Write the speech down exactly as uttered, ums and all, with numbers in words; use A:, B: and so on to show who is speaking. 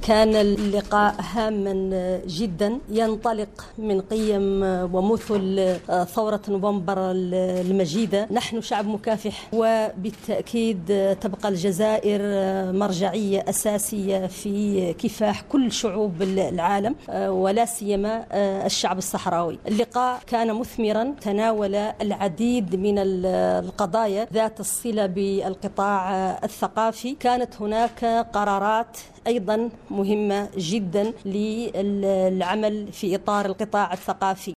A: كان اللقاء هاما جدا، ينطلق من قيم ومثل ثورة نوفمبر المجيدة. نحن شعب مكافح، وبالتأكيد تبقى الجزائر مرجعية أساسية في كفاح كل شعوب العالم ولا سيما الشعب الصحراوي. اللقاء كان مثمرا، تناول العديد من القضايا ذات الصلة بالقطاع الثقافي. كانت هناك قرارات أيضا مهمة جدا للعمل في إطار القطاع الثقافي.